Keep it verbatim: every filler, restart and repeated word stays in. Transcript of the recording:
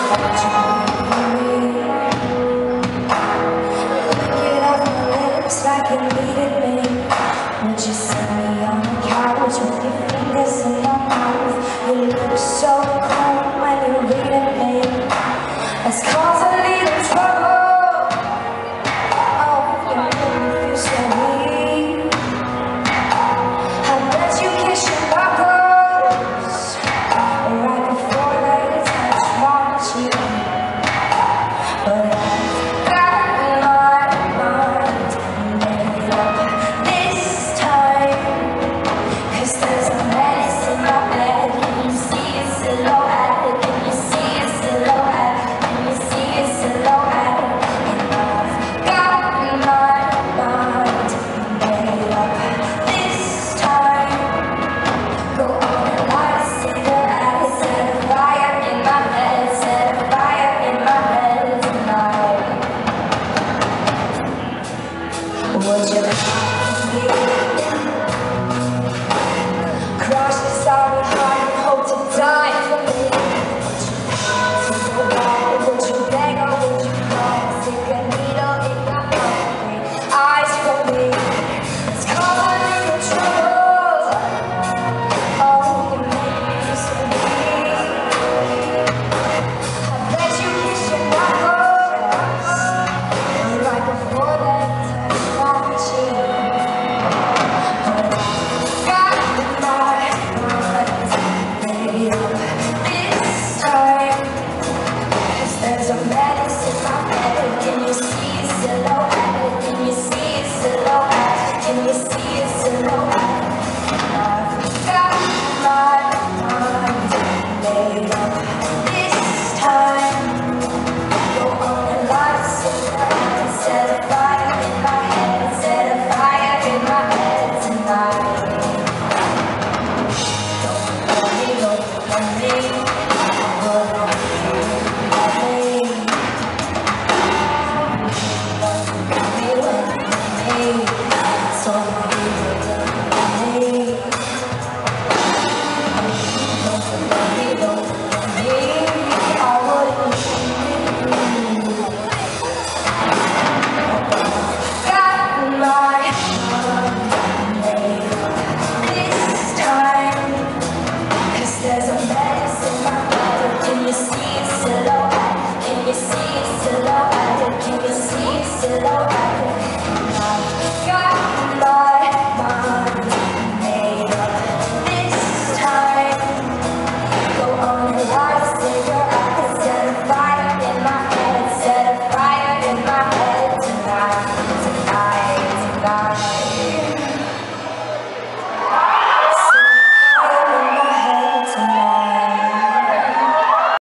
Like you needed me. Would you sit me on the couch with your fingers in my mouth? You look so cold when you're reading me. It's cause a little trouble. Oh, you make me feel so weak. I bet you kiss your knuckles right before they touch my cheek. But I've got my mind made up this time, 'cause there's a menace in my bed. Can you see it silhouette? Can you see it silhouette? Can you see it silhouette? And I've got my mind made up this time. Go on and light a cigarette, set a fire in my head, set a fire in my head tonight. Would you cross the sorry heart and hope to die for me? Would you go, would you beg, or would you cry? Stick a needle in your hungry eyes for me. It's called a little trouble. Oh, you make me feel so weak. I bet you kiss your knuckles right before they touch my cheek. But I've got my mind made up this time, 'cause there's a menace in my bed. Can you see it silhouette? Can you see it silhouette? Can you see it silhouette? I've got my mind made up this time. Go on and light a cigarette, set a fire in my head, set a fire in my head tonight. Don't let me, don't let me